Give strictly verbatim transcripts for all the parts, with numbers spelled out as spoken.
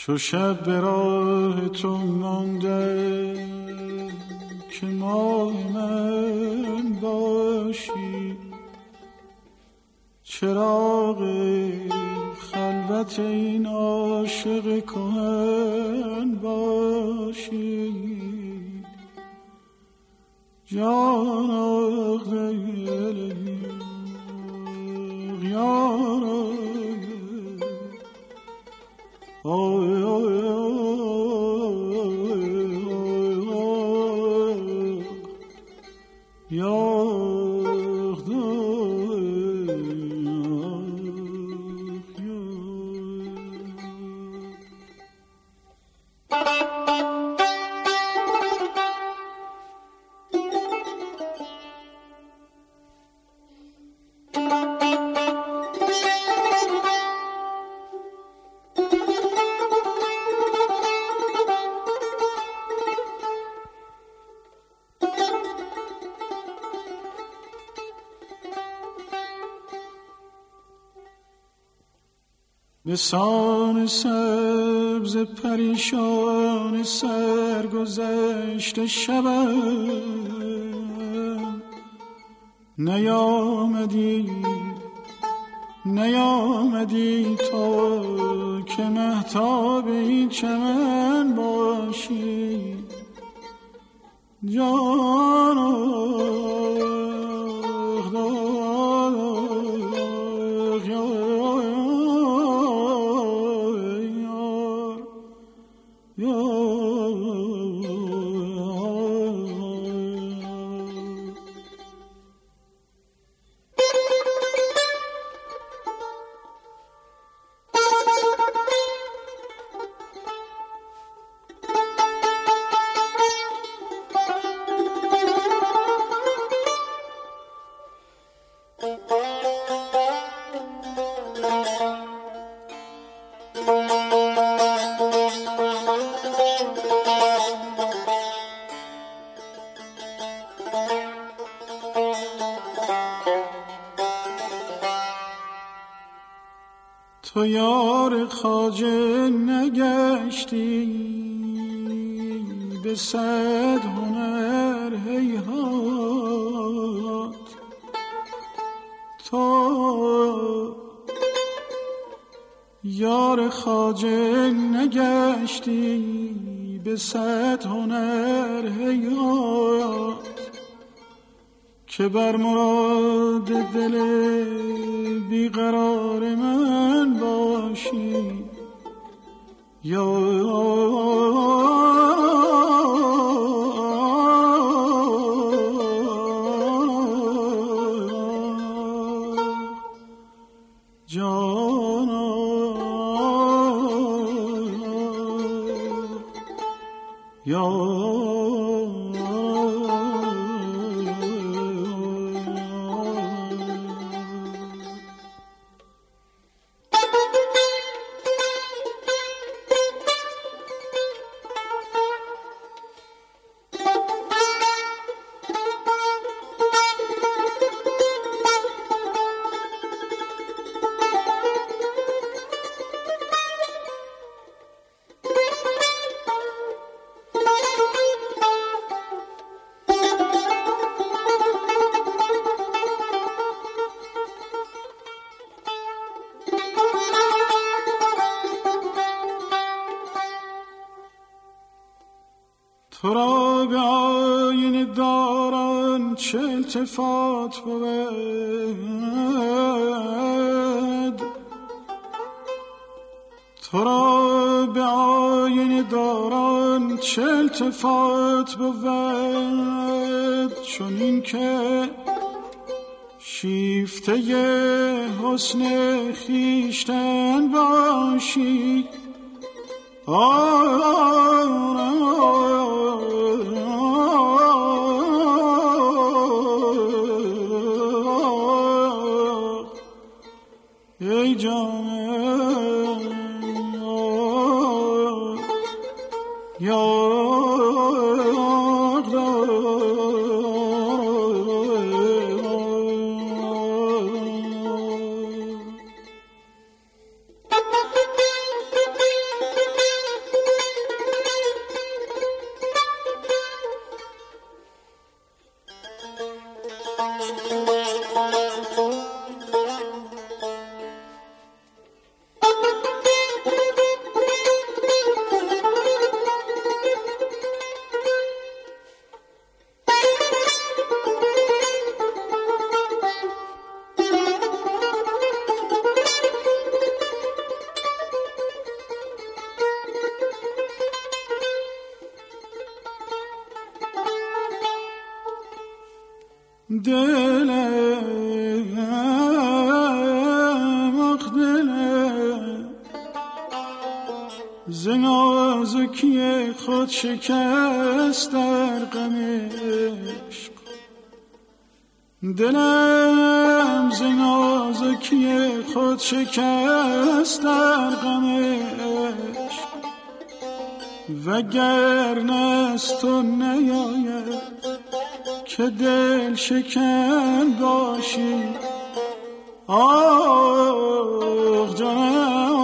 چو شب به راه تو مانده که ماه من باشی، چراغ خلوت این عاشق کهن باشی. جان آخ دلی یار آی آی به سان سبز پریشان سرگذشت شبم نیامدی نیامدی تو که مهتاب این چمن باشی. جان تو یار خواجه نگشتی به صد هنر هیهات. تو یار خواجه نگشتی به صد هنر هیهات که بر مراد دل بیقرار من باشی. یا تو را به آینه داران چه التفات بود، تو را به آینه داران چه التفات بود، چون این که شیفته حسن خویشتن باشی. آه ای جان یا دلم آخ دلم ز نازکی خود شکست در غم عشق، دلم ز نازکی خود شکست در غم عشق، وگرنه از تو نیاید که دل شکن باشی. آه جانم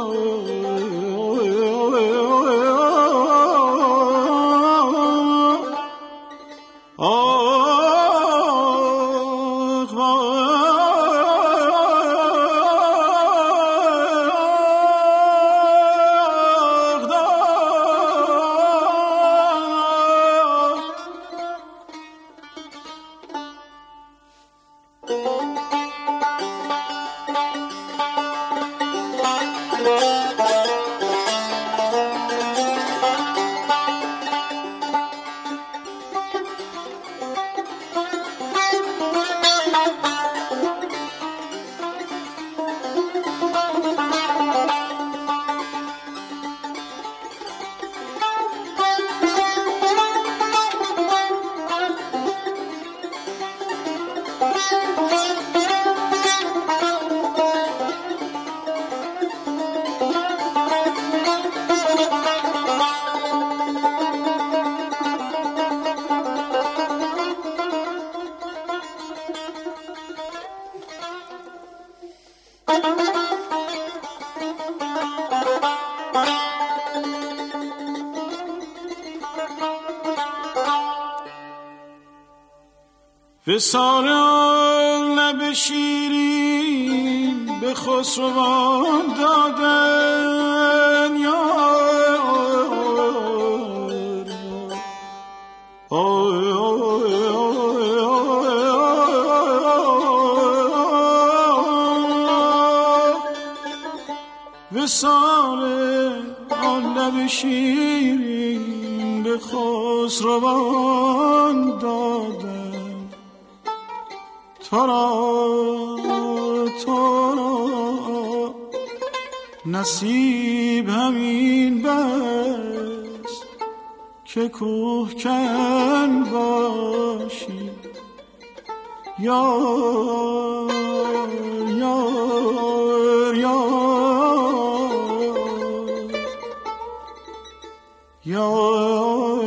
وصال آن لب شیرین به خسروان دادن یار، وصال آن لب شیرین به خسروان دادن، تو را تو را نصیب همین بس که کوه کن باشی. یار یار یار یار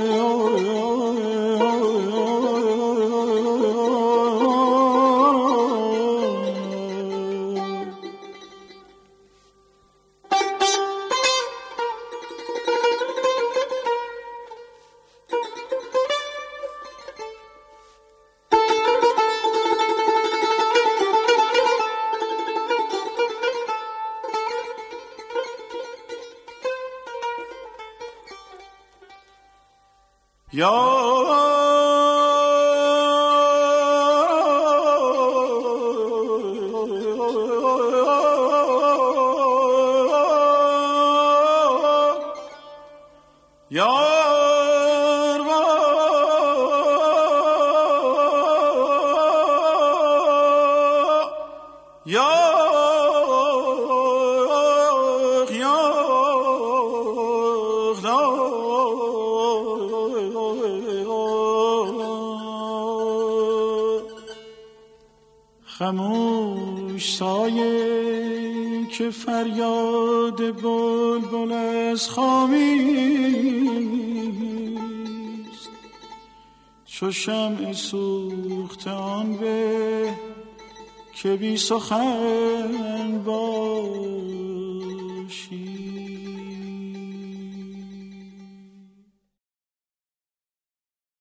خموش سایه که فریاد بلبل از خامیست، چو شمع سوخته آن به که بی سخن با